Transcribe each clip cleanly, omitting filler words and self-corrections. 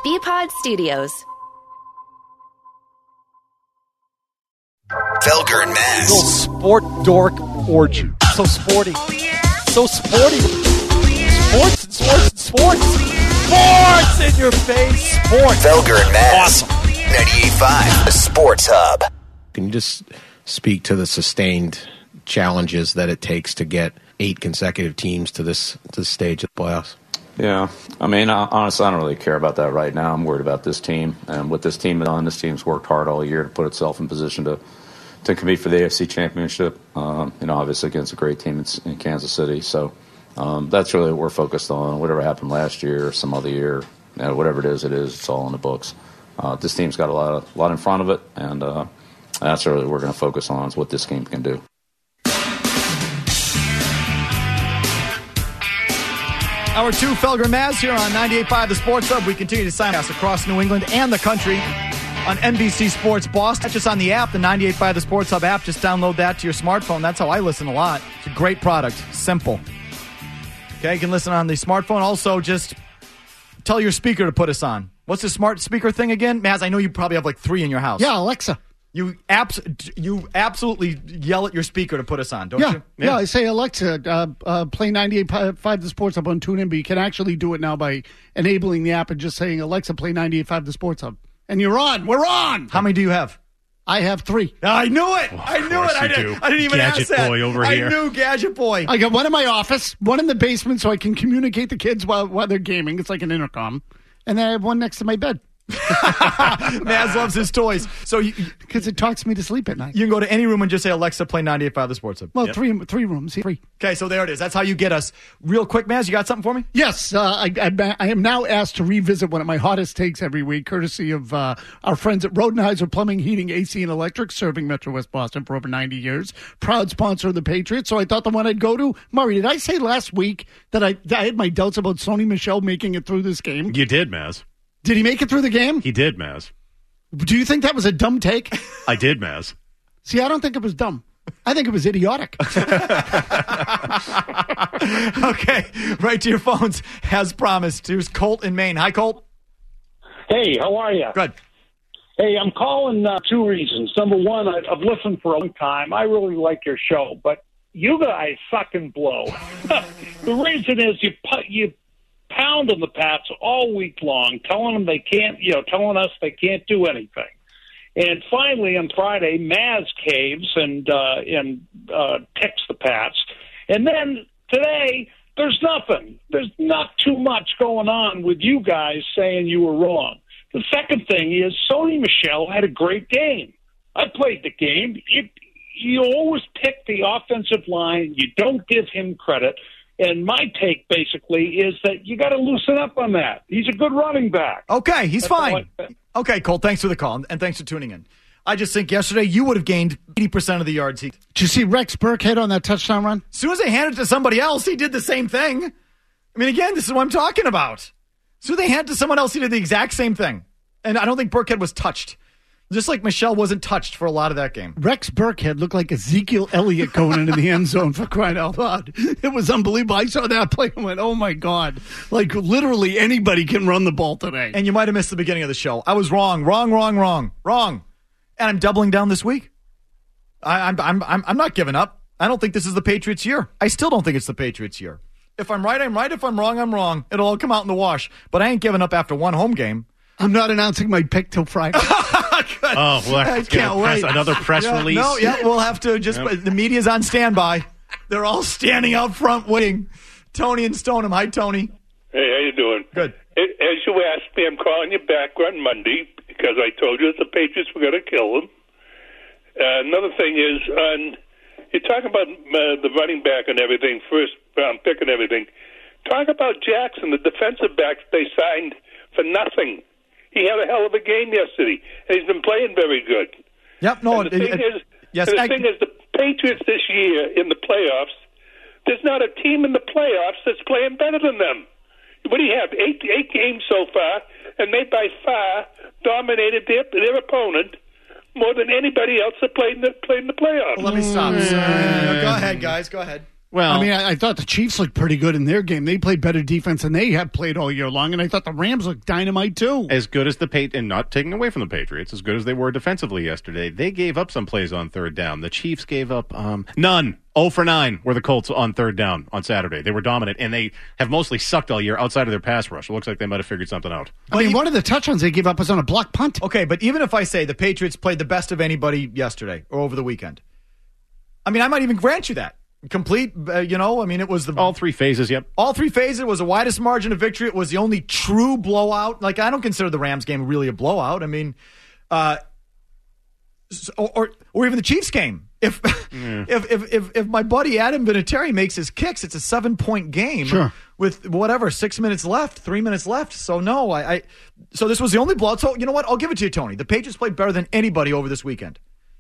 BPod Studios. Felger and Maz. Little sport dork orgy. So sporty. Oh, yeah? So sporty. Oh, yeah? Sports. Sports in your face. Sports. Felger and Maz. Awesome. 98.5, the Sports Hub. Can you just speak to the sustained challenges that it takes to get 8 consecutive teams to this stage of the playoffs? Yeah, I mean, honestly, I don't really care about that right now. I'm worried about this team and what this team has done. This team's worked hard all year to put itself in position to compete for the AFC Championship. Obviously against a great team in Kansas City. So that's really what we're focused on. Whatever happened last year or some other year, whatever it is, it's all in the books. This team's got a lot in front of it, and that's really what we're going to focus on is what this team can do. Hour 2, Felger and Maz here on 98.5 The Sports Hub. We continue to simulcast across New England and the country on NBC Sports Boston. Just on the app, the 98.5 The Sports Hub app. Just download that to your smartphone. That's how I listen a lot. It's a great product. Simple. Okay, you can listen on the smartphone. Also, just tell your speaker to put us on. What's the smart speaker thing again? Maz, I know you probably have like 3 in your house. Yeah, Alexa. You absolutely yell at your speaker to put us on, don't you? Yeah, I say, Alexa, play 98.5 The Sports Hub on TuneIn, but you can actually do it now by enabling the app and just saying, Alexa, play 98.5 The Sports Hub. And you're on. We're on. How many do you have? I have 3. I knew it. I knew it. I didn't even Gadget ask that. boy over here. I knew Gadget Boy. I got one in my office, one in the basement so I can communicate to kids while they're gaming. It's like an intercom. And then I have one next to my bed. Maz loves his toys. So because it talks me to sleep at night. You can go to any room and just say, Alexa, play 98.5 The Sports Hub. Well, yep. three rooms. 3. Okay, so there it is. That's how you get us. Real quick, Maz, you got something for me? Yes. I am now asked to revisit one of my hottest takes every week, courtesy of our friends at Rodenheiser Plumbing, Heating, AC, and Electric, serving Metro West Boston for over 90 years. Proud sponsor of the Patriots. So I thought the one I'd go to, Murray, did I say last week that I had my doubts about Sony Michel making it through this game? You did, Maz. Did he make it through the game? He did, Maz. Do you think that was a dumb take? I did, Maz. See, I don't think it was dumb. I think it was idiotic. Okay, right to your phones, as promised. Here's Colt in Maine. Hi, Colt. Hey, how are you? Good. Hey, I'm calling 2 reasons. Number one, I've listened for a long time. I really like your show, but you guys suck and blow. The reason is you pound on the Pats all week long, telling them they can't, telling us they can't do anything. And finally, on Friday, Maz caves and picks the Pats. And then today, there's nothing. There's not too much going on with you guys saying you were wrong. The second thing is Sony Michel had a great game. I played the game. You always pick the offensive line. You don't give him credit. And my take, basically, is that you got to loosen up on that. He's a good running back. Okay, he's fine. Okay, Cole, thanks for the call, and thanks for tuning in. I just think yesterday you would have gained 80% of the yards. Did you see Rex Burkhead on that touchdown run? As soon as they handed it to somebody else, he did the same thing. I mean, again, this is what I'm talking about. As soon as they handed it to someone else, he did the exact same thing. And I don't think Burkhead was touched. Just like Michelle wasn't touched for a lot of that game. Rex Burkhead looked like Ezekiel Elliott going into the end zone, for crying out loud. It was unbelievable. I saw that play and went, oh, my God. Like, literally anybody can run the ball today. And you might have missed the beginning of the show. I was wrong. And I'm doubling down this week. I'm not giving up. I don't think this is the Patriots' year. I still don't think it's the Patriots' year. If I'm right, I'm right. If I'm wrong, I'm wrong. It'll all come out in the wash. But I ain't giving up after one home game. I'm not announcing my pick till Friday. Oh, well, I can't wait. Another press release. No, we'll have to the media's on standby. They're all standing out front waiting. Tony and Stoneham. Hi, Tony. Hey, how you doing? Good. As you asked me, I'm calling you back on Monday because I told you that the Patriots were going to kill them. Another thing is, you talk about the running back and everything, first round pick and everything. Talk about Jackson, the defensive back they signed for nothing. He had a hell of a game yesterday, and he's been playing very good. Yep. No. And the thing is, the Patriots this year in the playoffs, there's not a team in the playoffs that's playing better than them. What do you have? Eight games so far, and they by far dominated their opponent more than anybody else that played in the playoffs. Well, let me stop. Go ahead, guys. Go ahead. Well, I mean, I thought the Chiefs looked pretty good in their game. They played better defense than they have played all year long, and I thought the Rams looked dynamite too. as good as and not taking away from the Patriots, as good as they were defensively yesterday, they gave up some plays on third down. The Chiefs gave up none. 0 for 9 were the Colts on third down on Saturday. They were dominant, and they have mostly sucked all year outside of their pass rush. It looks like they might have figured something out. I mean, one of the touchdowns they gave up was on a block punt. Okay, but even if I say the Patriots played the best of anybody yesterday or over the weekend, I mean, I might even grant you that. Complete, I mean, it was all three phases, yep. All three phases. It was the widest margin of victory. It was the only true blowout. Like, I don't consider the Rams game really a blowout. I mean, or even the Chiefs game. If my buddy Adam Vinatieri makes his kicks, it's a 7-point game with 6 minutes left, 3 minutes left. So no, so this was the only blowout. So you know what? I'll give it to you, Tony. The Patriots played better than anybody over this weekend.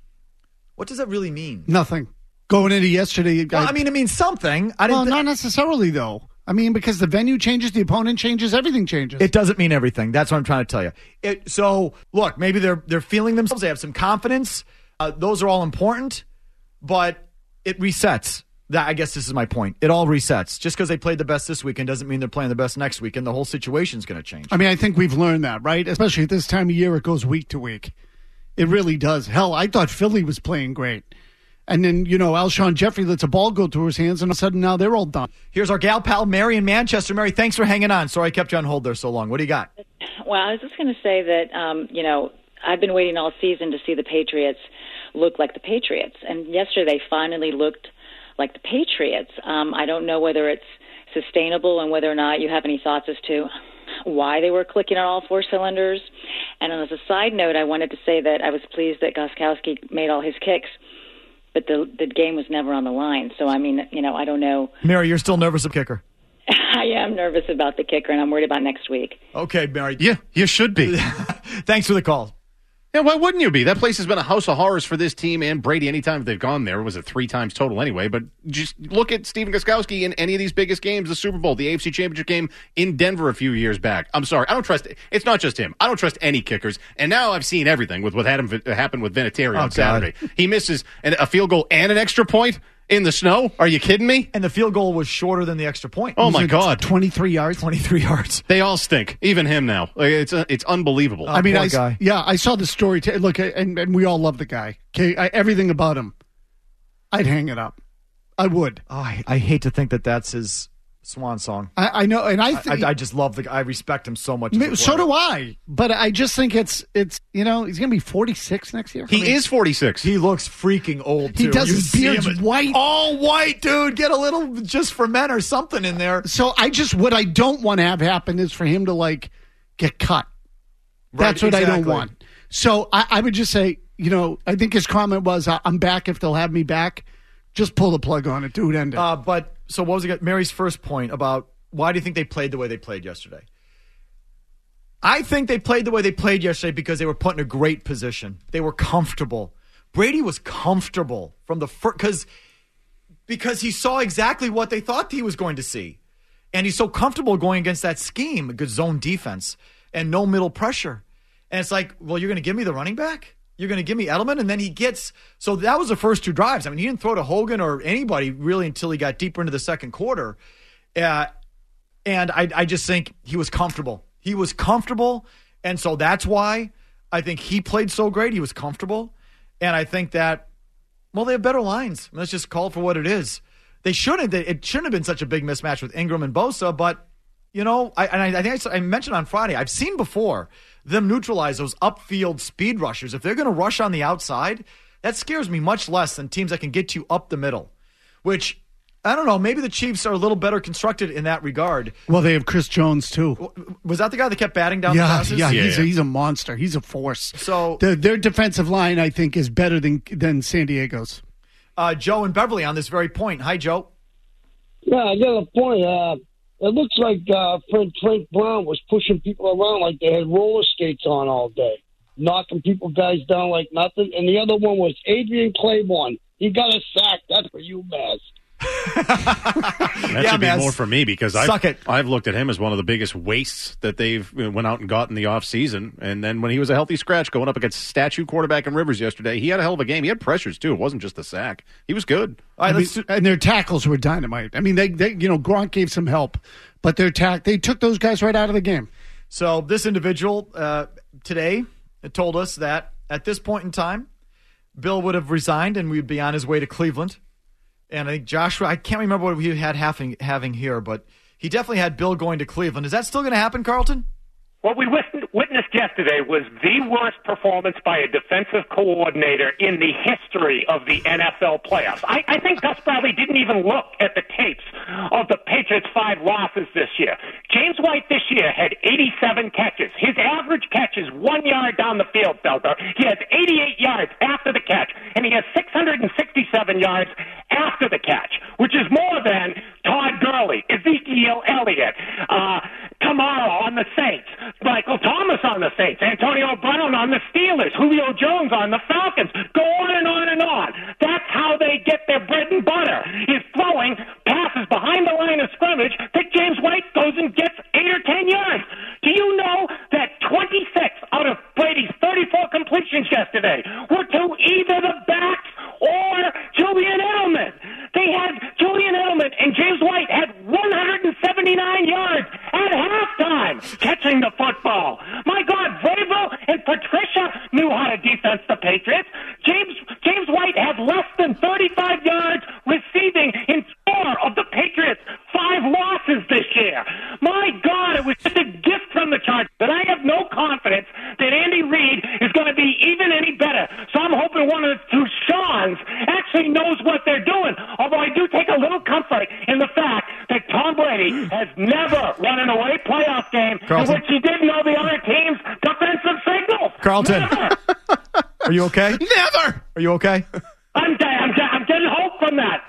What does that really mean? Nothing. Going into yesterday, well, I mean, it means something. Not necessarily, though. I mean, because the venue changes, the opponent changes, everything changes. It doesn't mean everything. That's what I'm trying to tell you. So, look, maybe they're feeling themselves. They have some confidence. Those are all important, but it resets. I guess this is my point. It all resets. Just because they played the best this weekend doesn't mean they're playing the best next week, and the whole situation's going to change. I mean, I think we've learned that, right? Especially at this time of year, it goes week to week. It really does. Hell, I thought Philly was playing great. And then, Alshon Jeffrey lets a ball go through his hands, and all of a sudden now they're all done. Here's our gal pal, Mary in Manchester. Mary, thanks for hanging on. Sorry I kept you on hold there so long. What do you got? Well, I was just going to say that, I've been waiting all season to see the Patriots look like the Patriots. And yesterday they finally looked like the Patriots. I don't know whether it's sustainable and whether or not you have any thoughts as to why they were clicking on all four cylinders. And as a side note, I wanted to say that I was pleased that Gostkowski made all his kicks. But the game was never on the line. So, I mean, I don't know. Mary, you're still nervous of kicker? I am nervous about the kicker, and I'm worried about next week. Okay, Mary. Yeah, you should be. Thanks for the call. Yeah, why wouldn't you be? That place has been a house of horrors for this team and Brady anytime they've gone there. Was it 3 times total anyway? But just look at Steven Gostkowski in any of these biggest games, the Super Bowl, the AFC Championship game in Denver a few years back. I'm sorry. I don't trust – it's not just him. I don't trust any kickers. And now I've seen everything with what happened with Vinatieri on Saturday. He misses a field goal and an extra point in the snow? Are you kidding me? And the field goal was shorter than the extra point. Oh, my God. 23 yards? 23 yards. They all stink. Even him now. It's unbelievable. I mean, I saw the story. Look, and we all love the guy. Okay, everything about him. I'd hang it up. I would. Oh, I hate to think that that's his swan song. I know, and I just love the guy. I respect him so much. So do I. But I just think it's he's going to be 46 next year. He is 46. He looks freaking old, too. He does. His beard's white. All white, dude. Get a little just for men or something in there. So what I don't want to have happen is for him to, get cut. That's what I don't want. So I would just say, I think his comment was, I'm back if they'll have me back. Just pull the plug on it, dude. End it. So what was it? Mary's first point about why do you think they played the way they played yesterday? I think they played the way they played yesterday because they were put in a great position. They were comfortable. Brady was comfortable from the first because he saw exactly what they thought he was going to see. And he's so comfortable going against that scheme, a good zone defense, and no middle pressure. And it's like, well, you're going to give me the running back? You're going to give me Edelman? And then he gets – so that was the first 2 drives. I mean, he didn't throw to Hogan or anybody really until he got deeper into the second quarter. And I just think he was comfortable. He was comfortable, and so that's why I think he played so great. He was comfortable. And I think that, well, they have better lines. Let's just call it for what it is. It shouldn't have been such a big mismatch with Ingram and Bosa, but, I think I mentioned on Friday, I've seen before them neutralize those upfield speed rushers. If they're going to rush on the outside, that scares me much less than teams that can get you up the middle, which, I don't know, maybe the Chiefs are a little better constructed in that regard. Well, they have Chris Jones, too. Was that the guy that kept batting down the passes? Yeah, he's a monster. He's a force. So their defensive line, I think, is better than San Diego's. Joe and Beverly on this very point. Hi, Joe. Yeah, I got a point. It looks like Frank Brown was pushing people around like they had roller skates on all day, knocking guys down like nothing. And the other one was Adrian Claiborne. He got a sack. That's for you, Maz. That should be more for me because I've looked at him as one of the biggest wastes that they've went out and got in the offseason. And then when he was a healthy scratch going up against statue quarterback in Rivers yesterday, he had a hell of a game. He had pressures, too. It wasn't just the sack. He was good. And their tackles were dynamite. I mean, they Gronk gave some help, but they took those guys right out of the game. So this individual today told us that at this point in time, Bill would have resigned and we'd be on his way to Cleveland. And I think Joshua, I can't remember what we had having here, but he definitely had Bill going to Cleveland. Is that still going to happen, Carlton? What we witnessed yesterday was the worst performance by a defensive coordinator in the history of the NFL playoffs. I think Gus Bradley didn't even look at the tapes of the Patriots' 5 losses this year. James White this year had 87 catches. His average catch is 1 yard down the field, Felder. He has 88 yards after the catch, and he has 667 yards after the catch, which is more than Todd Gurley, Ezekiel Elliott, Kamara on the Saints, Michael Thomas on the Saints, Antonio Brown on the Steelers, Julio Jones on the Falcons. Go on and on and on. That's how they get their bread and butter, is throwing passes behind the line of scrimmage that James White goes and gets 8 or 10 yards. Do you know that 26 out of Brady's 34 completions yesterday were to either the backs or Julian Edelman? They had Julian Edelman and James White had 179 yards at halftime catching the football. My God, Vrabel and Patricia knew how to defense the Patriots. James White had less than 35 yards receiving in 4 of the Patriots' 5 losses this year. My God, it was just a gift from the Chargers. And I have no confidence that Andy Reid is going to be even any better. So I'm hoping one of the 2 Seans actually knows what they're doing. Although I do take a little comfort in the fact that Tom Brady has never run an away playoff game in which he didn't know the other team's defensive signals. Carlton, are you okay? Never. Are you okay? I'm getting hope from that.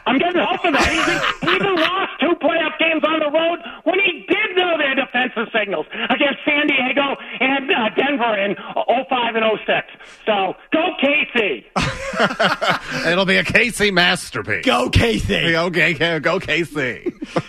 He even lost 2 playoff games on the road when he did know their defensive signals against San Diego and Denver in 05 and 06. So, go KC. It'll be a KC masterpiece. Go KC. Okay, go KC.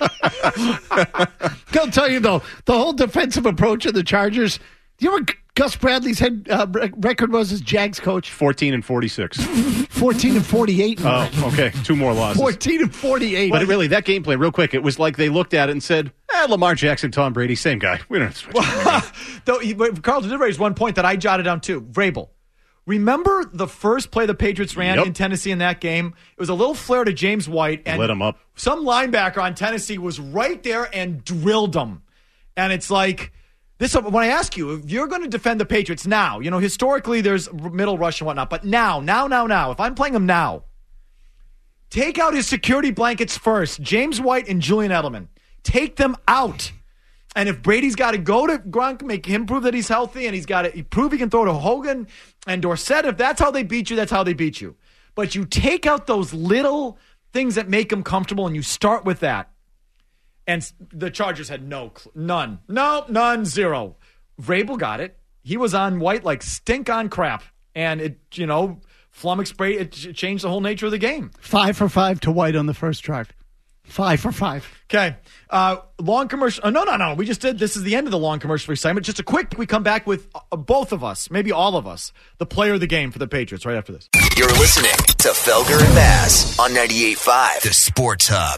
I'll tell you, though, the whole defensive approach of the Chargers, do you know what Gus Bradley's record was as Jags coach? 14-46. 14-48. Oh, okay. 2 more losses. 14-48. But really, that gameplay, real quick, it was like they looked at it and said, Lamar Jackson, Tom Brady, same guy. We don't have to switch. Carlton did raise one point that I jotted down too. Vrabel. Remember the first play the Patriots ran in Tennessee in that game? It was a little flare to James White. And lit him up. Some linebacker on Tennessee was right there and drilled him. And it's like, when I ask you, if you're going to defend the Patriots now, historically there's middle rush and whatnot, but now, if I'm playing him now, take out his security blankets first, James White and Julian Edelman. Take them out. And if Brady's got to go to Gronk, make him prove that he's healthy, and he's got to prove he can throw to Hogan and Dorsett, if that's how they beat you, that's how they beat you. But you take out those little things that make them comfortable, and you start with that. And the Chargers had none, zero. Vrabel got it. He was on White like stink on crap. And it, flummoxed Brady. It changed the whole nature of the game. 5 for 5 to White on the first drive. 5 for 5. Okay. Long commercial. No. We just did. This is the end of the long commercial segment. Just a quick, we come back with both of us, maybe all of us, the player of the game for the Patriots right after this. You're listening to Felger and Mazz on 98.5, the Sports Hub.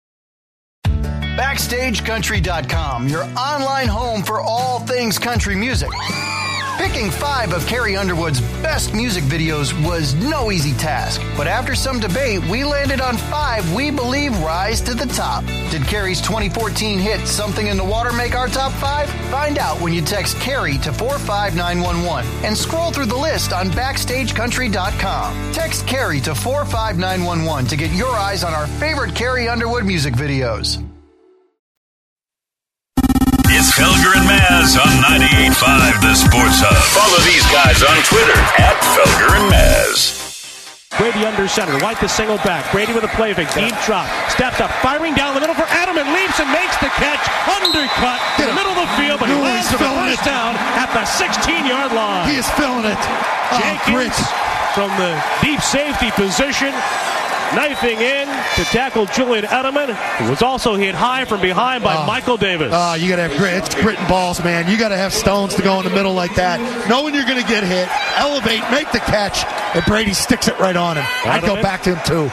BackstageCountry.com, your online home for all things country music. Picking 5 of Carrie Underwood's best music videos was no easy task, but after some debate, we landed on 5 we believe rise to the top. Did Carrie's 2014 hit Something in the Water make our top 5? Find out when you text Carrie to 45911 and scroll through the list on BackstageCountry.com. Text Carrie to 45911 to get your eyes on our favorite Carrie Underwood music videos. It's Felger and Mazz on 98.5 The Sports Hub. Follow these guys on Twitter @Felger and Mazz. Brady under center. White the single back. Brady with a play fake. Deep drop. Steps up. Firing down the middle for Edelman. Leaps and makes the catch. Undercut in the middle of the field. But he lands for the first down at the 16-yard line. He is filling it. Jenkins from the deep safety position knifing in to tackle Julian Edelman, who was also hit high from behind by Michael Davis. You got to have grit. It's grit and balls, man. You got to have stones to go in the middle like that. Knowing you're going to get hit, elevate, make the catch, and Brady sticks it right on him. I'd go back to him, too.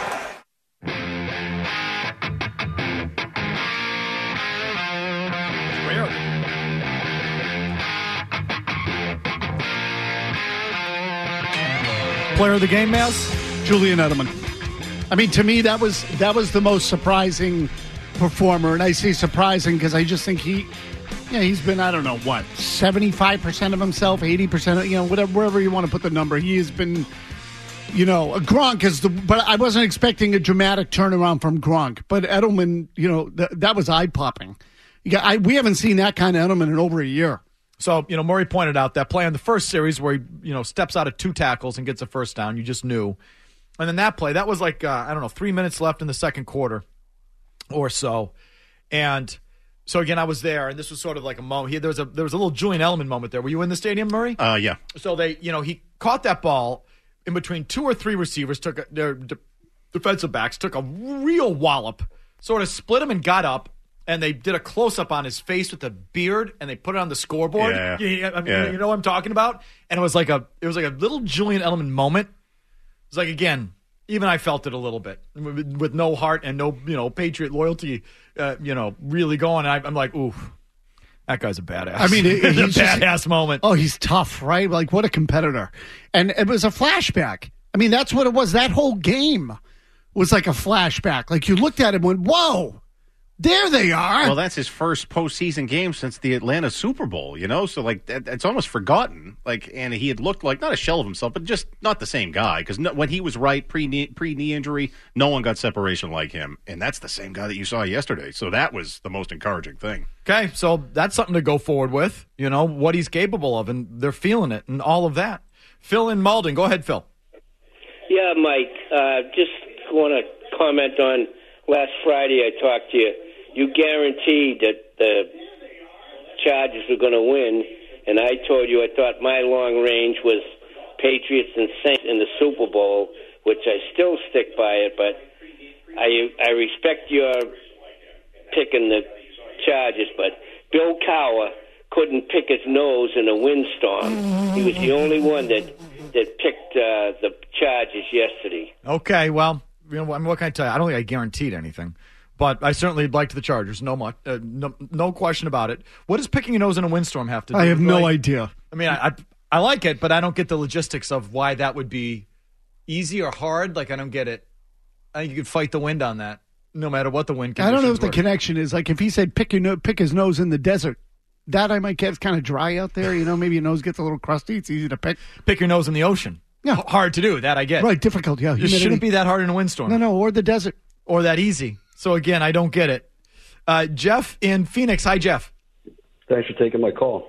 Player of the game, Maz? Julian Edelman. I mean, to me, that was the most surprising performer. And I say surprising because I just think he's been, I don't know, 75% of himself, 80%, whatever, wherever you want to put the number. He has been, Gronk but I wasn't expecting a dramatic turnaround from Gronk. But Edelman, that was eye-popping. We haven't seen that kind of Edelman in over a year. So, Murray pointed out that play in the first series where he, steps out of 2 tackles and gets a first down. You just knew. And then that play, that was 3 minutes left in the second quarter or so. And so, again, I was there, and this was sort of like a moment. There was a little Julian Edelman moment there. Were you in the stadium, Murray? Yeah. So, he caught that ball in between 2 or 3 receivers, their defensive backs, took a real wallop, sort of split him and got up. And they did a close-up on his face with the beard, and they put it on the scoreboard. Yeah. You know what I'm talking about? And it was like a little Julian Edelman moment. It was like, again, even I felt it a little bit with no heart and no Patriot loyalty, really going. I'm like, ooh, that guy's a badass. I mean, he's a badass moment. Oh, he's tough, right? Like, what a competitor. And it was a flashback. I mean, that's what it was. That whole game was like a flashback. Like, you looked at him and went, whoa. There they are. Well, that's his first postseason game since the Atlanta Super Bowl, So, it's almost forgotten. And he had looked like not a shell of himself, but just not the same guy. Because when he was right pre-knee injury, no one got separation like him. And that's the same guy that you saw yesterday. So that was the most encouraging thing. Okay, so that's something to go forward with, what he's capable of. And they're feeling it and all of that. Phil in Malden. Go ahead, Phil. Yeah, Mike. Just want to comment on last Friday I talked to you. You guaranteed that the Chargers were going to win, and I told you I thought my long range was Patriots and Saints in the Super Bowl, which I still stick by it, but I respect your picking the Chargers, but Bill Cowher couldn't pick his nose in a windstorm. He was the only one that picked the Chargers yesterday. Okay, well, what can I tell you? I don't think I guaranteed anything. But I certainly liked the Chargers, no question about it. What does picking your nose in a windstorm have to do? I have no idea. I mean, I like it, but I don't get the logistics of why that would be easy or hard. I don't get it. I think you could fight the wind on that, no matter what the wind conditions I don't know what were. the connection is. Like, if he said pick his nose in the desert, that I might get. It's kind of dry out there. Maybe your nose gets a little crusty. It's easy to pick. Pick your nose in the ocean. Yeah. Hard to do. That I get. Right, difficult, yeah. It shouldn't be that hard in a windstorm. No, or the desert. Or that easy. So, again, I don't get it. Jeff in Phoenix. Hi, Jeff. Thanks for taking my call.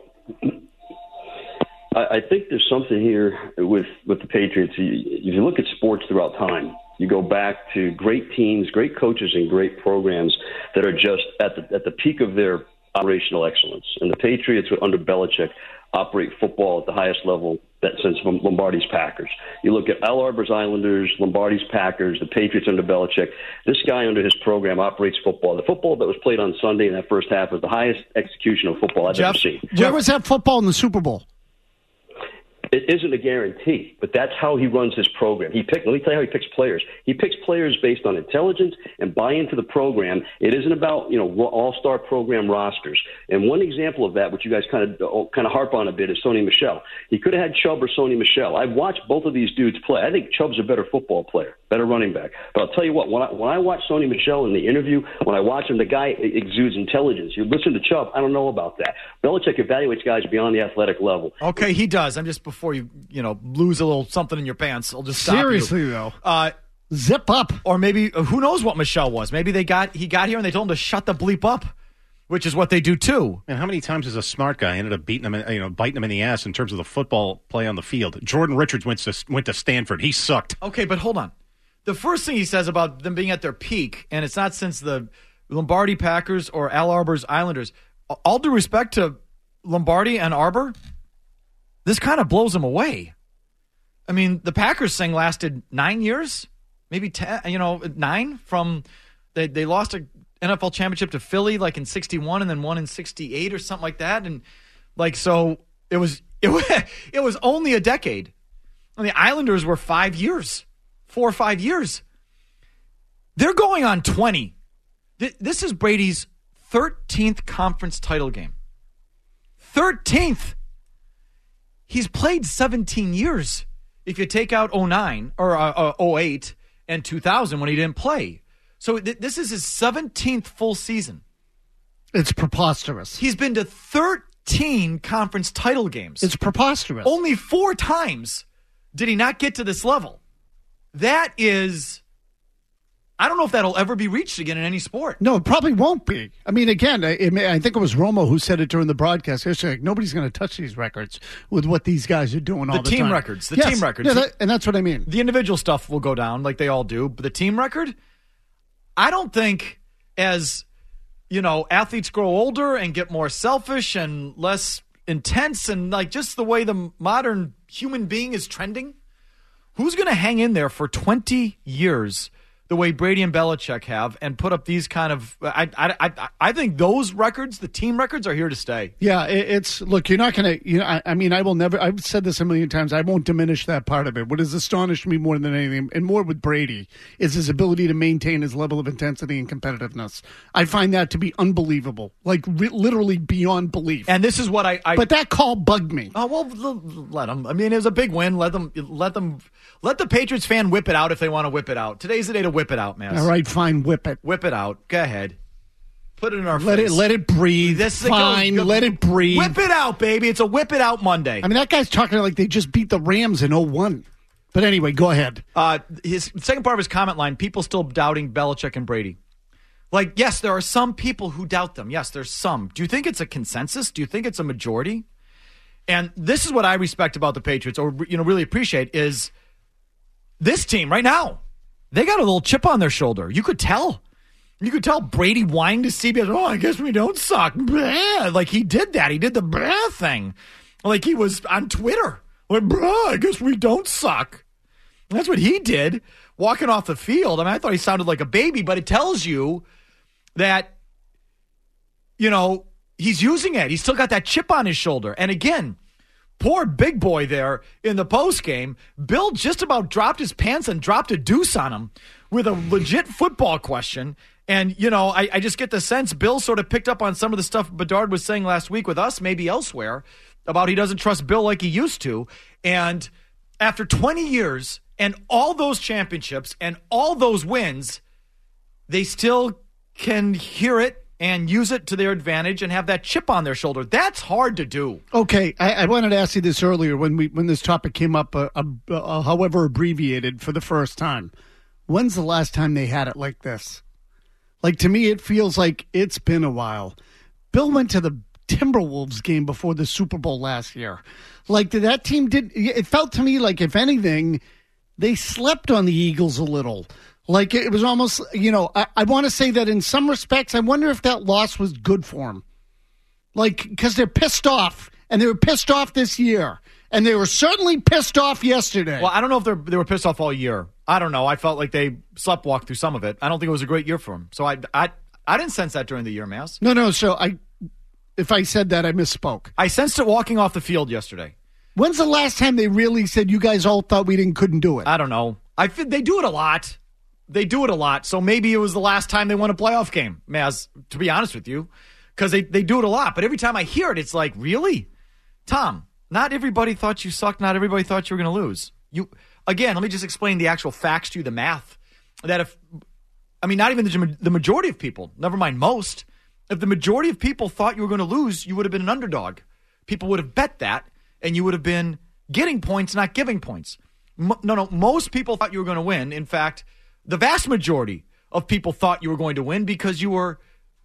I think there's something here with the Patriots. If you look at sports throughout time, you go back to great teams, great coaches, and great programs that are just at the peak of their operational excellence. And the Patriots, under Belichick, operate football at the highest level since Lombardi's Packers. You look at Al Arbor's Islanders, Lombardi's Packers, the Patriots under Belichick. This guy under his program operates football. The football that was played on Sunday in that first half was the highest execution of football I've ever seen. Where was that football in the Super Bowl? It isn't a guarantee, but that's how he runs his program. Let me tell you how he picks players. He picks players based on intelligence and buy into the program. It isn't about all-star program rosters. And one example of that, which you guys kind of harp on a bit, is Sony Michel. He could have had Chubb or Sony Michel. I've watched both of these dudes play. I think Chubb's a better football player, better running back. But I'll tell you what, when I watch Sony Michel in the interview, when I watch him, the guy exudes intelligence. You listen to Chubb, I don't know about that. Belichick evaluates guys beyond the athletic level. Okay, he does. I'm just before you lose a little something in your pants, I'll just stop Seriously, you. though. Zip up. Or maybe, who knows what Michelle was? Maybe he got here and they told him to shut the bleep up, which is what they do too. And how many times has a smart guy ended up beating him, biting him in the ass in terms of the football play on the field? Jordan Richards went to Stanford. He sucked. Okay, but hold on. The first thing he says about them being at their peak, and it's not since the Lombardi Packers or Al Arbor's Islanders. All due respect to Lombardi and Arbor, this kind of blows him away. I mean, the Packers thing lasted 9 years, maybe 10, 9 from they lost an NFL championship to Philly like in 61 and then won in 68 or something like that. And like, so it was only a decade. And the Islanders were 4 or 5 years. They're going on 20. This is Brady's 13th conference title game. 13th. He's played 17 years. If you take out 09 or 08 and 2000 when he didn't play. So this is his 17th full season. It's preposterous. He's been to 13 conference title games. It's preposterous. Only 4 times did he not get to this level. That is, I don't know if that'll ever be reached again in any sport. No, it probably won't be. I mean, again, I think it was Romo who said it during the broadcast. Like, nobody's going to touch these records with what these guys are doing all the time. Team records. Team records. Yeah, and that's what I mean. The individual stuff will go down like they all do, but the team record, I don't think as, athletes grow older and get more selfish and less intense and like just the way the modern human being is trending, who's going to hang in there for 20 years the way Brady and Belichick have and put up these kind of I think those records, the team records, are here to stay. Yeah, look, you're not going to, I will never, I've said this a million times, I won't diminish that part of it. What has astonished me more than anything, and more with Brady, is his ability to maintain his level of intensity and competitiveness. I find that to be unbelievable, like literally beyond belief. And this is what I but that call bugged me. Oh, well, let them. I mean, it was a big win. Let the Patriots fan whip it out if they want to whip it out. Today's the day to whip it out, man. All right, fine, whip it. Whip it out. Go ahead. Put it in our face. Let it breathe. Fine, let it breathe. Whip it out, baby. It's a whip it out Monday. I mean, that guy's talking like they just beat the Rams in 01. But anyway, go ahead. His second part of his comment line, people still doubting Belichick and Brady. Like, yes, there are some people who doubt them. Yes, there's some. Do you think it's a consensus? Do you think it's a majority? And this is what I respect about the Patriots, or really appreciate, is this team right now. They got a little chip on their shoulder. You could tell. You could tell Brady whining to CBS, oh, I guess we don't suck. Blah. Like, he did that. He did the blah thing. Like, he was on Twitter. Like, I guess we don't suck. That's what he did, walking off the field. I mean, I thought he sounded like a baby, but it tells you that, he's using it. He's still got that chip on his shoulder. And again, poor big boy there in the postgame. Bill just about dropped his pants and dropped a deuce on him with a legit football question. And, I just get the sense Bill sort of picked up on some of the stuff Bedard was saying last week with us, maybe elsewhere, about he doesn't trust Bill like he used to. And after 20 years and all those championships and all those wins, they still can hear it and use it to their advantage and have that chip on their shoulder. That's hard to do. Okay, I wanted to ask you this earlier when this topic came up, however abbreviated, for the first time. When's the last time they had it like this? Like, to me, it feels like it's been a while. Bill went to the Timberwolves game before the Super Bowl last year. Like, that team it felt to me like, if anything, they slept on the Eagles a little. Like, it was almost, I want to say that in some respects, I wonder if that loss was good for them. Like, because they're pissed off, and they were pissed off this year, and they were certainly pissed off yesterday. Well, I don't know if they were pissed off all year. I don't know. I felt like they sleptwalked through some of it. I don't think it was a great year for them. So I didn't sense that during the year, Mass. No. So if I said that, I misspoke. I sensed it walking off the field yesterday. When's the last time they really said you guys all thought we couldn't do it? I don't know. They do it a lot. They do it a lot. So maybe it was the last time they won a playoff game, Maz, to be honest with you, because they do it a lot. But every time I hear it, it's like, really? Tom, not everybody thought you sucked. Not everybody thought you were going to lose. Again, let me just explain the actual facts to you, the math. That not even the majority of people, never mind most, if the majority of people thought you were going to lose, you would have been an underdog. People would have bet that, and you would have been getting points, not giving points. No, most people thought you were going to win. In fact, the vast majority of people thought you were going to win because you were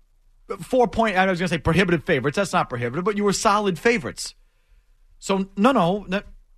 4 point, I was going to say prohibitive favorites. That's not prohibitive, but you were solid favorites. So, no.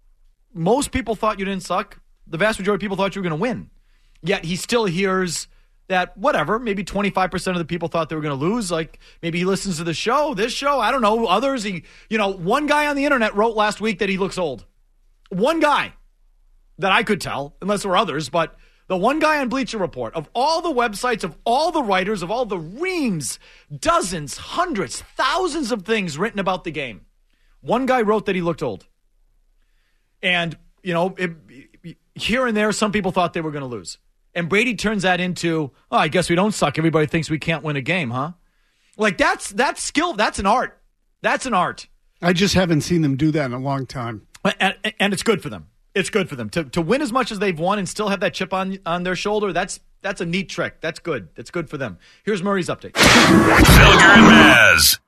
Most people thought you didn't suck. The vast majority of people thought you were going to win. Yet he still hears that, whatever, maybe 25% of the people thought they were going to lose. Like, maybe he listens to this show, I don't know, others. One guy on the internet wrote last week that he looks old. One guy that I could tell, unless there were others, but The one guy on Bleacher Report, of all the websites, of all the writers, of all the reams, dozens, hundreds, thousands of things written about the game, one guy wrote that he looked old. And, here and there, some people thought they were going to lose. And Brady turns that into, I guess we don't suck. Everybody thinks we can't win a game, huh? Like, that's skill. That's an art. That's an art. I just haven't seen them do that in a long time. And it's good for them. It's good for them. To win as much as they've won and still have that chip on their shoulder, that's a neat trick. That's good. That's good for them. Here's Murray's update. Felger and Maz.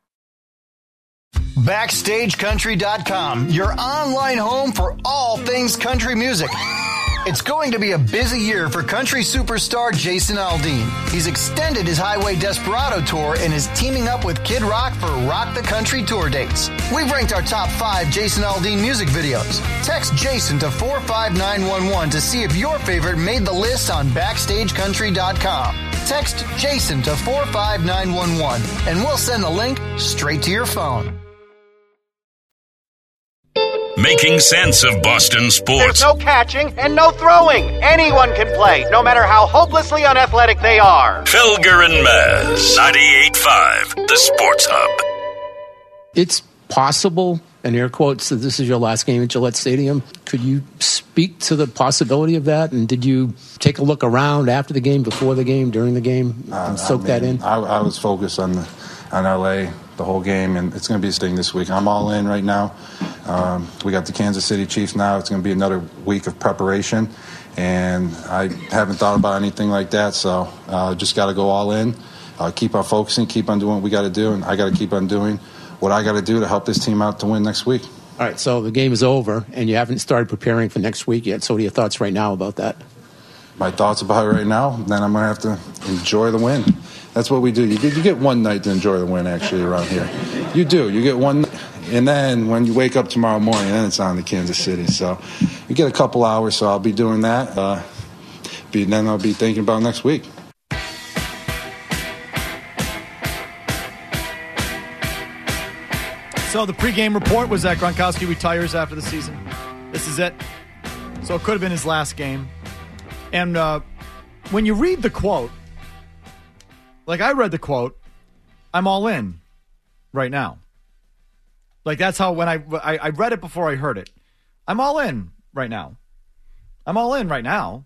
BackstageCountry.com, your online home for all things country music. It's going to be a busy year for country superstar Jason Aldean. He's extended his Highway Desperado tour and is teaming up with Kid Rock for Rock the Country tour dates. We've ranked our top 5 Jason Aldean music videos. Text Jason to 45911 to see if your favorite made the list on BackstageCountry.com. Text Jason to 45911 and we'll send the link straight to your phone. Making sense of Boston sports. There's no catching and no throwing. Anyone can play, no matter how hopelessly unathletic they are. Felger and Maz, 98.5, the Sports Hub. It's possible, in air quotes, that this is your last game at Gillette Stadium. Could you speak to the possibility of that? And did you take a look around after the game, before the game, during the game, and soak that in? I was focused on L.A. the whole game, and it's going to be a thing this week. I'm all in right now. We got the Kansas City Chiefs now. It's going to be another week of preparation, and I haven't thought about anything like that, so just got to go all in, keep on focusing, keep on doing what we got to do, and I got to keep on doing what I got to do to help this team out to win next week. All right, so the game is over, and you haven't started preparing for next week yet, so what are your thoughts right now about that? My thoughts about it right now, then I'm going to have to enjoy the win. That's what we do. You get one night to enjoy the win, actually, around here. You do. You get one night. And then when you wake up tomorrow morning, then it's on to Kansas City. So you get a couple hours, so I'll be doing that. Then I'll be thinking about next week. So the pregame report was that Gronkowski retires after the season. This is it. So it could have been his last game. And when you read the quote, like I read the quote, I'm all in right now. Like that's how when I read it before I heard it. I'm all in right now. I'm all in right now.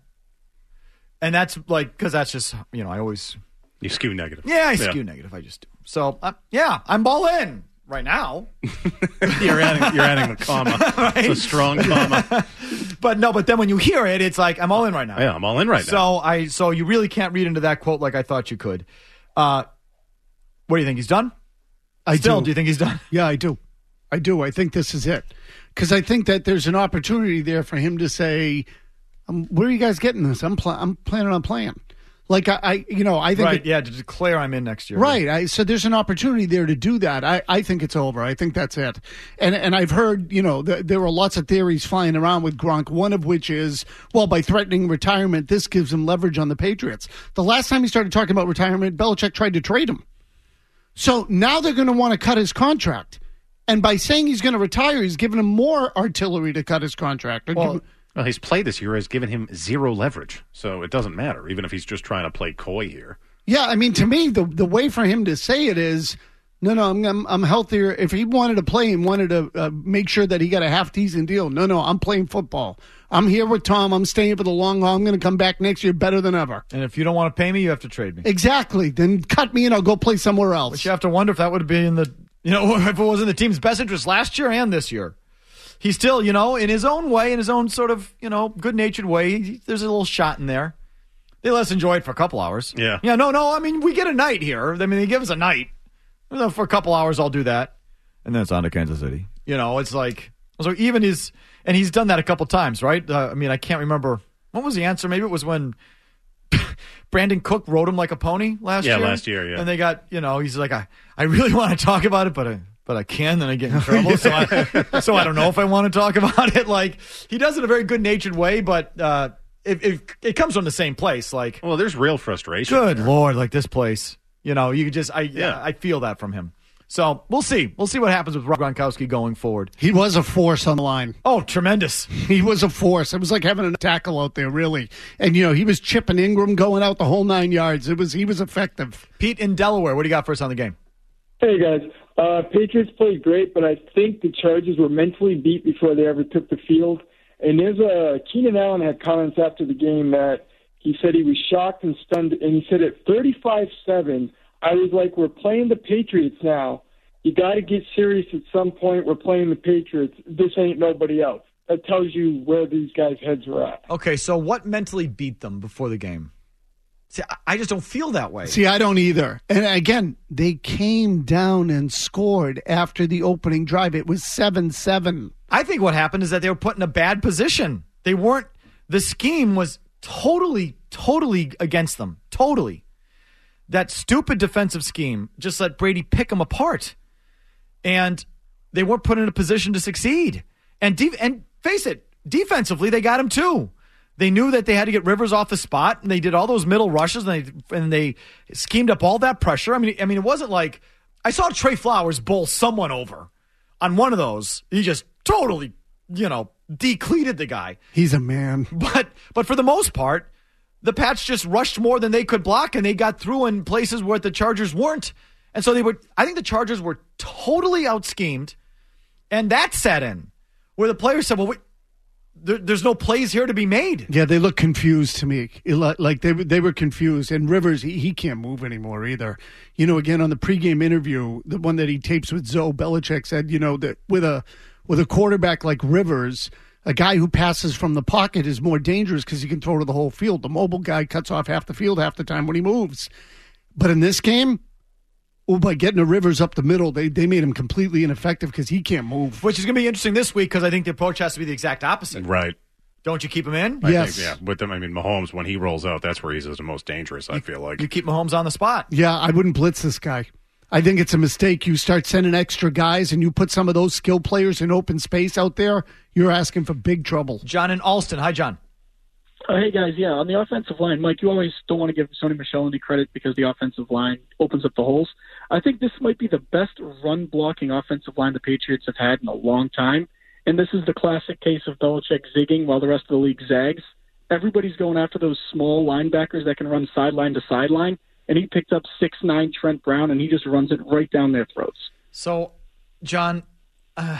And that's like, because that's just, I always. You skew negative. Yeah, I skew negative. I just do. So, I'm all in right now. You're adding the comma. Right? It's a strong comma. But then when you hear it, it's like, I'm all in right now. Yeah, I'm all in right now. So you really can't read into that quote like I thought you could. What do you think? He's done? I do. Do you think he's done? Yeah, I do. I think this is it. Because I think that there's an opportunity there for him to say, where are you guys getting this? I'm planning on playing. Like, I think... Right, to declare I'm in next year. Right. So there's an opportunity there to do that. I think it's over. I think that's it. And I've heard, there are lots of theories flying around with Gronk, one of which is, by threatening retirement, this gives him leverage on the Patriots. The last time he started talking about retirement, Belichick tried to trade him. So now they're going to want to cut his contract. And by saying he's going to retire, he's giving him more artillery to cut his contract. Well, his play this year has given him zero leverage, so it doesn't matter, even if he's just trying to play coy here. Yeah, I mean, to me, the way for him to say it is, no, I'm healthier. If he wanted to play and wanted to make sure that he got a half-decent deal, no, I'm playing football. I'm here with Tom. I'm staying for the long haul. I'm going to come back next year better than ever. And if you don't want to pay me, you have to trade me. Exactly. Then cut me and I'll go play somewhere else. But you have to wonder if that would be in the... if it was in the team's best interest last year and this year. He's still, in his own way, in his own sort of, good-natured way, there's a little shot in there. They let us enjoy it for a couple hours. Yeah. Yeah, no, I mean, we get a night here. I mean, they give us a night. For a couple hours, I'll do that. And then it's on to Kansas City. It's like, so even he's done that a couple times, right? I can't remember. What was the answer? Maybe it was when Brandon Cook rode him like a pony last year. Yeah, last year, yeah. And they got, he's like, I really want to talk about it, but I can, then I get in trouble. So I don't know if I want to talk about it. Like, he does it in a very good-natured way, but it comes from the same place. Like, well, there's real frustration. Good Lord, like this place. You could just, I feel that from him. So we'll see. We'll see what happens with Rob Gronkowski going forward. He was a force on the line. Oh, tremendous. He was a force. It was like having a tackle out there, really. And, he was chipping Ingram going out the whole 9 yards. He was effective. Pete in Delaware, what do you got for us on the game? Hey, guys. Patriots played great, but I think the Chargers were mentally beat before they ever took the field. And Keenan Allen had comments after the game that he said he was shocked and stunned, and he said at 35-7, I was like, we're playing the Patriots now. You got to get serious at some point. We're playing the Patriots. This ain't nobody else. That tells you where these guys' heads are at. Okay, so what mentally beat them before the game? See, I just don't feel that way. See, I don't either. And again, they came down and scored after the opening drive. It was 7-7. I think what happened is that they were put in a bad position. The scheme was totally against them. Totally. That stupid defensive scheme just let Brady pick them apart. And they weren't put in a position to succeed. And face it, defensively, they got him too. They knew that they had to get Rivers off the spot, and they did all those middle rushes, and they schemed up all that pressure. I mean, it wasn't like I saw Trey Flowers bowl someone over on one of those. He just totally, decleated the guy. He's a man. But for the most part, the Pats just rushed more than they could block, and they got through in places where the Chargers weren't. And so I think the Chargers were totally out-schemed, and that set in, where the players said, well, there's no plays here to be made. Yeah, they look confused to me. Like they were confused. And Rivers, he can't move anymore either. Again, on the pregame interview, the one that he tapes with Zoe, Belichick said, that with a quarterback like Rivers, a guy who passes from the pocket is more dangerous because he can throw to the whole field. The mobile guy cuts off half the field half the time when he moves. But in this game, by getting the Rivers up the middle, they made him completely ineffective because he can't move. Which is going to be interesting this week because I think the approach has to be the exact opposite. Right. Don't you keep him in? Yes. I think, yeah. With them, Mahomes, when he rolls out, that's where he's the most dangerous, I feel like. You keep Mahomes on the spot. Yeah, I wouldn't blitz this guy. I think it's a mistake. You start sending extra guys and you put some of those skill players in open space out there, you're asking for big trouble. John in Alston. Hi, John. Hey, guys. Yeah, on the offensive line, Mike, you always don't want to give Sony Michel any credit because the offensive line opens up the holes. I think this might be the best run-blocking offensive line the Patriots have had in a long time, and this is the classic case of Belichick zigging while the rest of the league zags. Everybody's going after those small linebackers that can run sideline to sideline, and he picked up 6'9" Trent Brown, and he just runs it right down their throats. So, John, I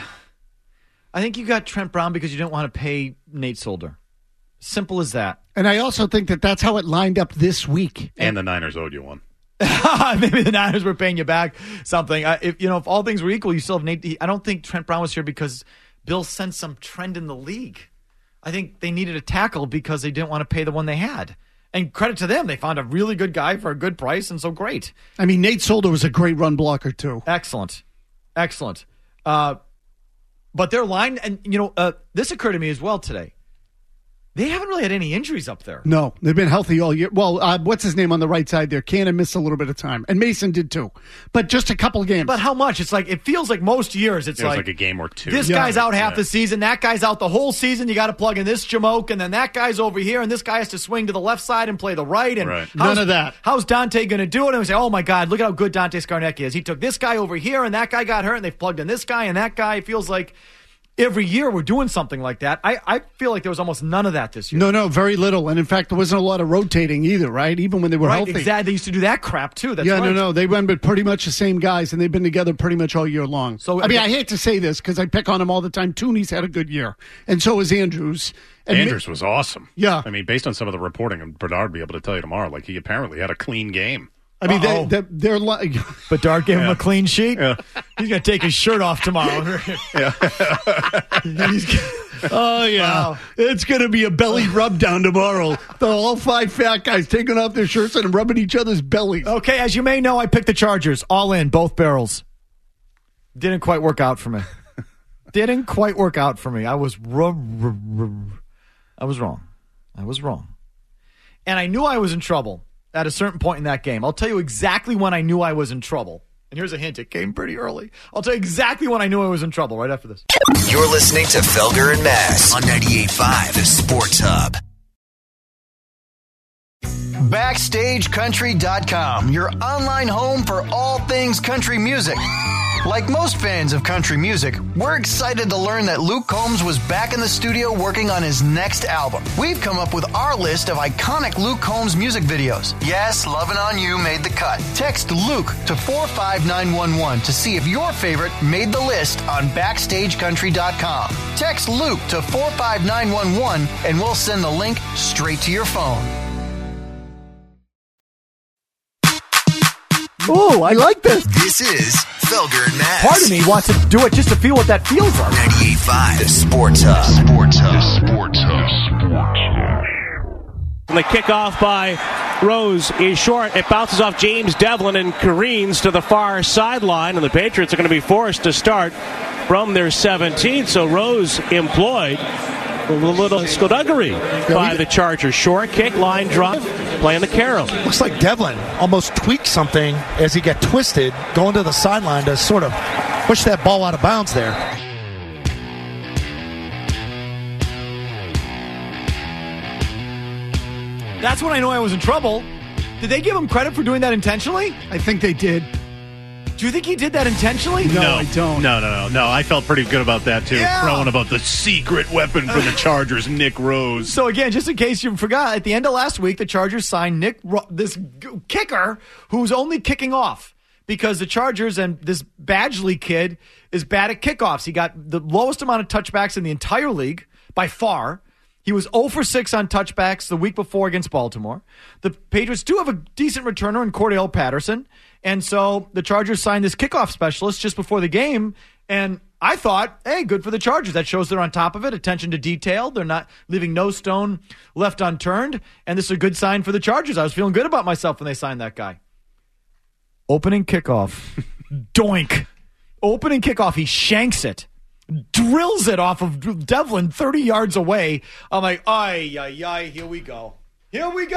think you got Trent Brown because you didn't want to pay Nate Solder. Simple as that. And I also think that that's how it lined up this week. And the Niners owed you one. Maybe the Niners were paying you back something. If all things were equal, you still have Nate. I don't think Trent Brown was here because Bill sensed some trend in the league. I think they needed a tackle because they didn't want to pay the one they had. And credit to them, they found a really good guy for a good price, and so great. Nate Solder was a great run blocker too. Excellent. But their line, and this occurred to me as well today. They haven't really had any injuries up there. No, they've been healthy all year. Well, what's his name on the right side there? Cannon missed a little bit of time. And Mason did too. But just a couple of games. But how much? It feels like most years it's like a game or two. This guy's out half the season. That guy's out the whole season. You got to plug in this Jamoke, and then that guy's over here, and this guy has to swing to the left side and play the right. And right. None of that. How's Dante going to do it? And we say, oh, my God, look at how good Dante Scarnecchia is. He took this guy over here, and that guy got hurt, and they've plugged in this guy and that guy. It feels like every year we're doing something like that. I feel like there was almost none of that this year. No, very little. And in fact, there wasn't a lot of rotating either, right? Even when they were healthy. Exactly. They used to do that crap too. That's right. No. They went with pretty much the same guys, and they've been together pretty much all year long. So I hate to say this because I pick on him all the time. Tooney's had a good year, and so has Andrews. And Andrews was awesome. Yeah. Based on some of the reporting, and Bernard will be able to tell you tomorrow, he apparently had a clean game. They're like. But Dart gave him a clean sheet? Yeah. He's going to take his shirt off tomorrow. Yeah. Oh, yeah. Wow. It's going to be a belly rub down tomorrow. All five fat guys taking off their shirts and rubbing each other's bellies. Okay, as you may know, I picked the Chargers. All in, both barrels. Didn't quite work out for me. I was wrong. And I knew I was in trouble at a certain point in that game. I'll tell you exactly when I knew I was in trouble. And here's a hint. It came pretty early. I'll tell you exactly when I knew I was in trouble right after this. You're listening to Felger and Mazz on 98.5 The Sports Hub. BackstageCountry.com, your online home for all things country music. Like most fans of country music, we're excited to learn that Luke Combs was back in the studio working on his next album. We've come up with our list of iconic Luke Combs music videos. Yes, Lovin' On You made the cut. Text Luke to 45911 to see if your favorite made the list on BackstageCountry.com. Text Luke to 45911 and we'll send the link straight to your phone. Oh, I like this. This is Felger and Mazz. Part of me wants to do it just to feel what that feels like. 98.5, the Sports Hub. Sports Hub. Sports Hub. The kickoff by Rose is short. It bounces off James Devlin and careens to the far sideline, and the Patriots are going to be forced to start from their 17. So Rose employed a little skullduggery by the Chargers. Short kick, line drive, playing the carol. Looks like Devlin almost tweaked something as he got twisted going to the sideline to sort of push that ball out of bounds there. That's when I know I was in trouble. Did they give him credit for doing that intentionally? I think they did. Do you think he did that intentionally? No, I don't. No. I felt pretty good about that, too. Yeah. Throwing about the secret weapon for the Chargers, Nick Rose. So, again, just in case you forgot, at the end of last week, the Chargers signed this kicker who's only kicking off because the Chargers and this Badgley kid is bad at kickoffs. He got the lowest amount of touchbacks in the entire league by far. He was 0 for 6 on touchbacks the week before against Baltimore. The Patriots do have a decent returner in Cordell Patterson. And so the Chargers signed this kickoff specialist just before the game. And I thought, hey, good for the Chargers. That shows they're on top of it. Attention to detail. They're not leaving no stone left unturned. And this is a good sign for the Chargers. I was feeling good about myself when they signed that guy. Opening kickoff. Doink. Opening kickoff. He shanks it. Drills it off of Devlin 30 yards away. I'm like, ay, here we go. Here we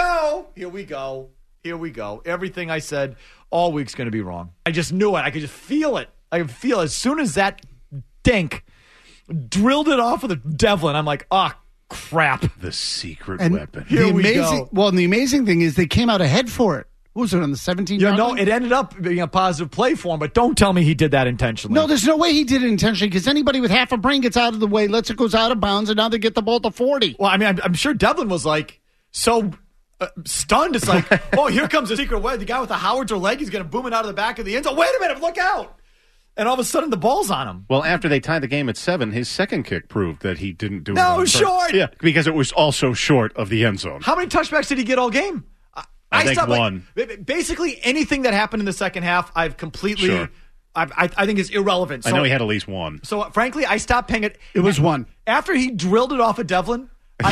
go. Everything I said all week's going to be wrong. I just knew it. I could just feel it. I could feel it. As soon as that dink drilled it off of the Devlin, I'm like, crap. The secret And weapon. The amazing thing is they came out ahead for it. What was it, on the 17 yard line? It ended up being a positive play for him, but don't tell me he did that intentionally. No, there's no way he did it intentionally because anybody with half a brain gets out of the way, lets it goes out of bounds, and now they get the ball to 40. Well, I mean, I'm sure Devlin was like so stunned. It's like, oh, here comes the secret way. The guy with the howitzer leg, he's going to boom it out of the back of the end zone. Wait a minute, look out. And all of a sudden, the ball's on him. Well, after they tied the game at 7, his second kick proved that he didn't do it. No, short. Yeah, because it was also short of the end zone. How many touchbacks did he get all game? I think one. Basically, anything that happened in the second half, I've completely, Sure. I think is irrelevant. So, I know he had at least one. So, frankly, I stopped paying it. It was one. After he drilled it off of Devlin,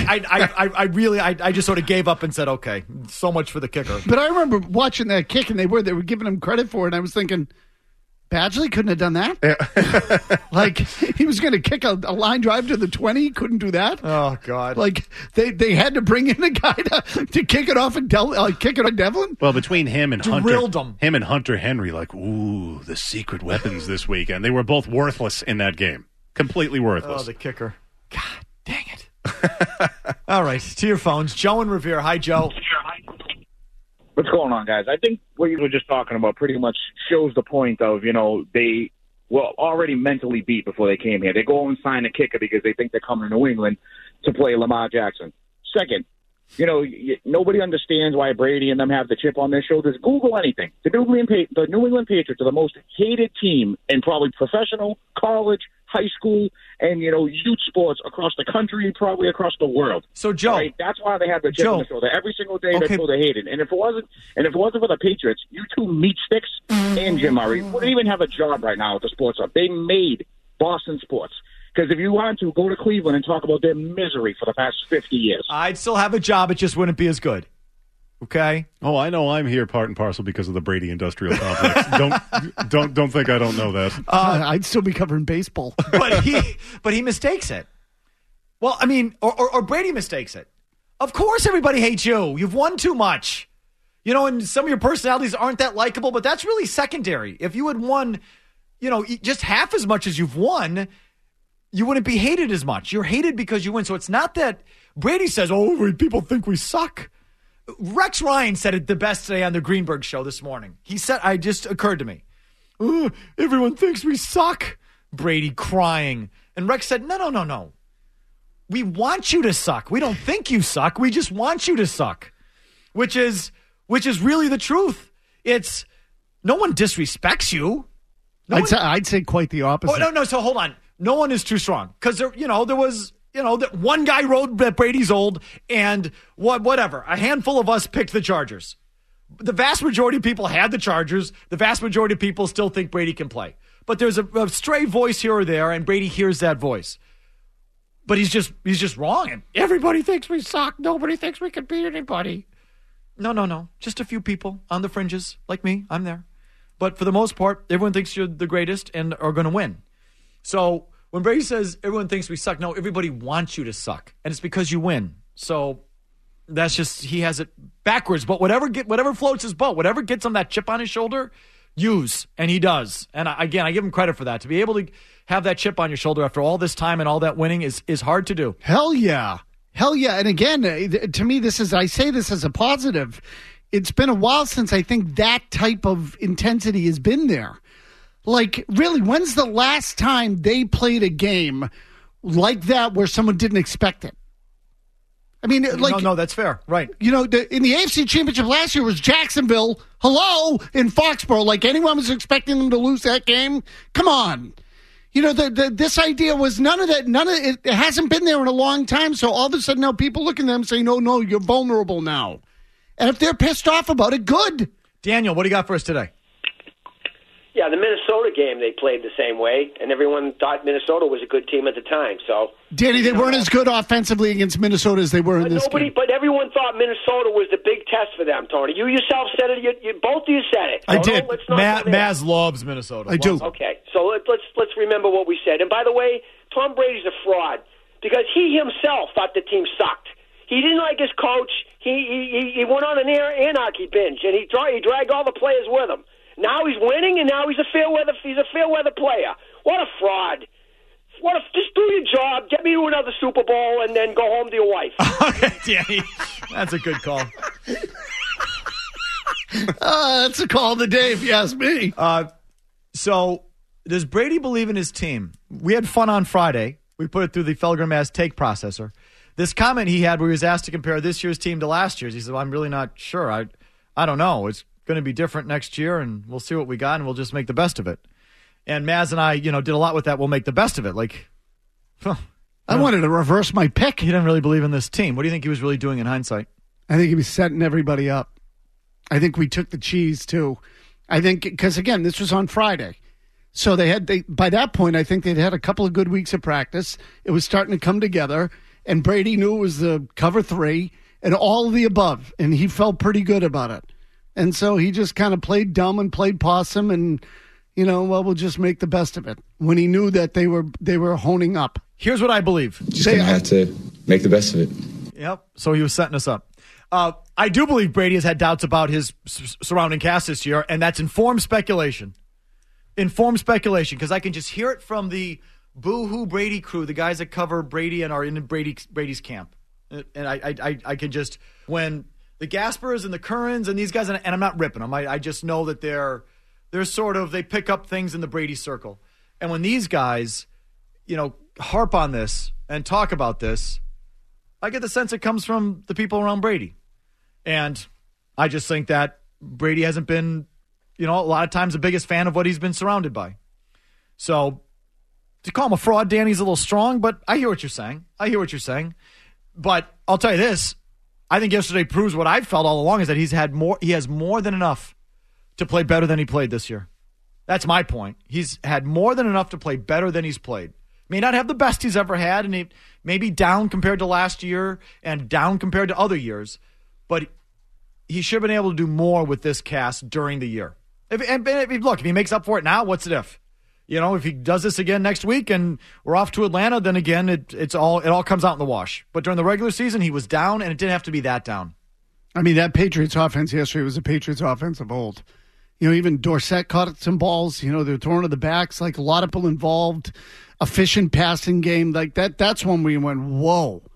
I just sort of gave up and said, okay, so much for the kicker. But I remember watching that kick, and they were giving him credit for it, and I was thinking, Badgley couldn't have done that. Yeah. Like, he was going to kick a line drive to the 20. Couldn't do that. Oh, God. Like, they had to bring in a guy to kick it off and kick it on Devlin. Well, between him and Drilled Hunter Henry, like, ooh, the secret weapons this weekend. They were both worthless in that game. Completely worthless. Oh, the kicker. God dang it. All right, to your phones. Joe and Revere. Hi, Joe. What's going on, guys? I think what you were just talking about pretty much shows the point of, they were already mentally beat before they came here. They go and sign a kicker because they think they're coming to New England to play Lamar Jackson. Second, nobody understands why Brady and them have the chip on their shoulders. Google anything. The New England Patriots are the most hated team in probably professional, college, high school, and youth sports across the country, probably across the world. So, Joe, right? That's why they have the chip on their shoulder every single day. That's who they hated. And if it wasn't for the Patriots, you two meat sticks and Jim Murray wouldn't even have a job right now at the Sports Hub. They made Boston sports. Because if you want to, go to Cleveland and talk about their misery for the past 50 years. I'd still have a job. It just wouldn't be as good. Okay? Oh, I know I'm here part and parcel because of the Brady Industrial Complex. don't think I don't know that. I'd still be covering baseball. But he mistakes it. Well, I mean, or Brady mistakes it. Of course everybody hates you. You've won too much. And some of your personalities aren't that likable, but that's really secondary. If you had won, just half as much as you've won, you wouldn't be hated as much. You're hated because you win. So it's not that Brady says, people think we suck. Rex Ryan said it the best today on the Greenberg show this morning. He said, it just occurred to me. Everyone thinks we suck. Brady crying. And Rex said, no. We want you to suck. We don't think you suck. We just want you to suck. Which is really the truth. It's no one disrespects you. I'd say quite the opposite. Oh, no. So hold on. No one is too strong because there was that one guy wrote that Brady's old and whatever. A handful of us picked the Chargers. The vast majority of people had the Chargers. The vast majority of people still think Brady can play. But there's a stray voice here or there, and Brady hears that voice. But he's just wrong. And everybody thinks we suck. Nobody thinks we can beat anybody. No. Just a few people on the fringes, like me. I'm there. But for the most part, everyone thinks you're the greatest and are going to win. So when Brady says everyone thinks we suck, no, everybody wants you to suck. And it's because you win. So that's just, he has it backwards. But whatever floats his boat, whatever gets him that chip on his shoulder, use. And he does. And I give him credit for that. To be able to have that chip on your shoulder after all this time and all that winning is hard to do. Hell yeah. And again, to me, I say this as a positive. It's been a while since I think that type of intensity has been there. Like, really, when's the last time they played a game like that where someone didn't expect it? I mean, like... No, that's fair. Right. In the AFC Championship last year was Jacksonville, in Foxborough. Like, anyone was expecting them to lose that game? Come on. This idea was none of that. It hasn't been there in a long time. So all of a sudden now people look at them and say, no, you're vulnerable now. And if they're pissed off about it, good. Daniel, what do you got for us today? Yeah, the Minnesota game, they played the same way, and everyone thought Minnesota was a good team at the time. So, Danny, they weren't as good offensively against Minnesota as they were in this game. But everyone thought Minnesota was the big test for them, Tony. You yourself said it. Both of you said it. I did. Maz loves Minnesota. I do. Okay, so let's remember what we said. And by the way, Tom Brady's a fraud because he himself thought the team sucked. He didn't like his coach. He went on an anarchy binge, and he dragged all the players with him. Now he's winning, and now he's a fair weather player. What a fraud! Just do your job, get me to another Super Bowl, and then go home to your wife. Okay, Danny, that's a good call. That's a call of the day, if you ask me. So, does Brady believe in his team? We had fun on Friday. We put it through the Felger Mass take processor. This comment he had where he was asked to compare this year's team to last year's, he said, well, I'm really not sure. I don't know. It's going to be different next year, and we'll see what we got, and we'll just make the best of it. And Maz and I, did a lot with that. We'll make the best of it. I wanted to reverse my pick. He didn't really believe in this team. What do you think he was really doing in hindsight? I think he was setting everybody up. I think we took the cheese, too. I think, because, again, this was on Friday. So by that point, I think they'd had a couple of good weeks of practice. It was starting to come together, and Brady knew it was the cover 3 and all of the above, and he felt pretty good about it. And so he just kind of played dumb and played possum and, we'll just make the best of it when he knew that they were honing up. Here's what I believe. Just going to have to make the best of it. Yep. So he was setting us up. I do believe Brady has had doubts about his surrounding cast this year, and that's informed speculation. Because I can just hear it from the boo-hoo Brady crew, the guys that cover Brady and are in Brady's camp. And I can just, when the Gaspers and the Currans and these guys, and I'm not ripping them, I just know that they're sort of, they pick up things in the Brady circle. And when these guys, harp on this and talk about this, I get the sense it comes from the people around Brady. And I just think that Brady hasn't been, a lot of times the biggest fan of what he's been surrounded by. So to call him a fraud, Danny's a little strong, but I hear what you're saying. But I'll tell you this. I think yesterday proves what I've felt all along is that he has more than enough to play better than he played this year. That's my point. He's had more than enough to play better than he's played. May not have the best he's ever had, and he may be down compared to last year and down compared to other years, but he should have been able to do more with this cast during the year. If he makes up for it now, what's it if? If he does this again next week and we're off to Atlanta, then again, it all comes out in the wash. But during the regular season, he was down, and it didn't have to be that down. I mean, that Patriots offense yesterday was a Patriots offense of old. Even Dorsett caught some balls. They're throwing to the backs, like a lot of people involved. Efficient passing game like that. That's when we went, whoa.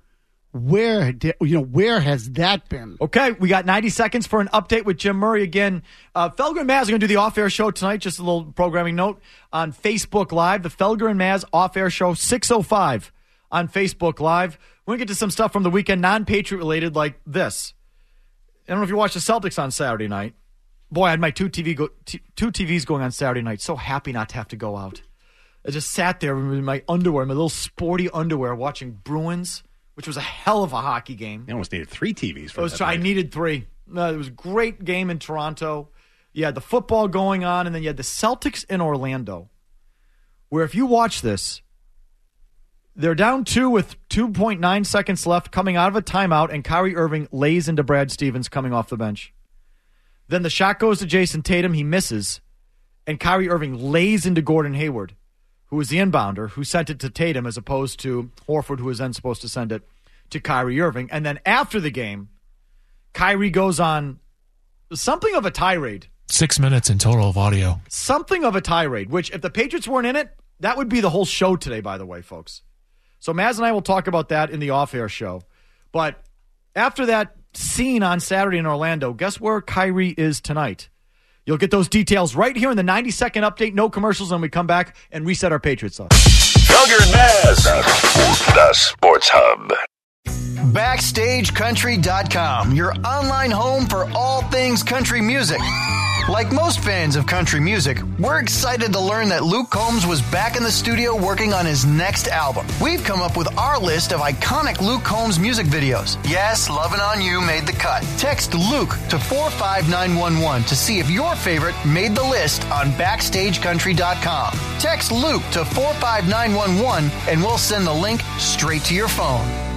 Where has that been? Okay, we got 90 seconds for an update with Jim Murray again. Felger and Maz are going to do the off-air show tonight. Just a little programming note on Facebook Live. The Felger and Maz off-air show, 6:05 on Facebook Live. We're going to get to some stuff from the weekend, non-Patriot related, like this. I don't know if you watched the Celtics on Saturday night. Boy, I had my two TVs going on Saturday night. So happy not to have to go out. I just sat there in my underwear, my little sporty underwear, watching Bruins, which was a hell of a hockey game. You almost needed 3 TVs for that. I needed 3. It was a great game in Toronto. You had the football going on, and then you had the Celtics in Orlando, where if you watch this, they're down 2 with 2.9 seconds left coming out of a timeout, and Kyrie Irving lays into Brad Stevens coming off the bench. Then the shot goes to Jason Tatum. He misses, and Kyrie Irving lays into Gordon Hayward, who was the inbounder, who sent it to Tatum as opposed to Horford, who was then supposed to send it to Kyrie Irving. And then after the game, Kyrie goes on something of a tirade. 6 minutes in total of audio. Something of a tirade, which if the Patriots weren't in it, that would be the whole show today, by the way, folks. So Maz and I will talk about that in the off-air show. But after that scene on Saturday in Orlando, guess where Kyrie is tonight? You'll get those details right here in the 90-second update. No commercials, and we come back and reset our Patriots off. Felger and Maz, the Sports Hub. BackstageCountry.com, your online home for all things country music. Like most fans of country music, we're excited to learn that Luke Combs was back in the studio working on his next album. We've come up with our list of iconic Luke Combs music videos. Yes, Lovin' On You made the cut. Text Luke to 45911 to see if your favorite made the list on BackstageCountry.com. Text Luke to 45911 and we'll send the link straight to your phone.